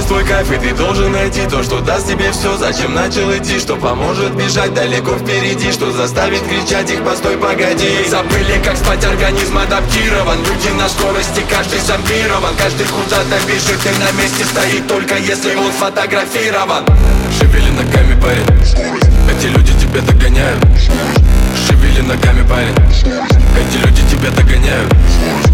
твой кайф, и ты должен найти то, что даст тебе все. Зачем начал идти, что поможет бежать далеко впереди, что заставит кричать их постой, погоди. Забыли, как спать, организм адаптирован. Люди на скорости, каждый зомбирован. Каждый куда-то бежит и на месте стоит, только если он сфотографирован. Шевели ногами, парень, эти люди тебя догоняют. Шевели ногами, парень, эти люди тебя догоняют.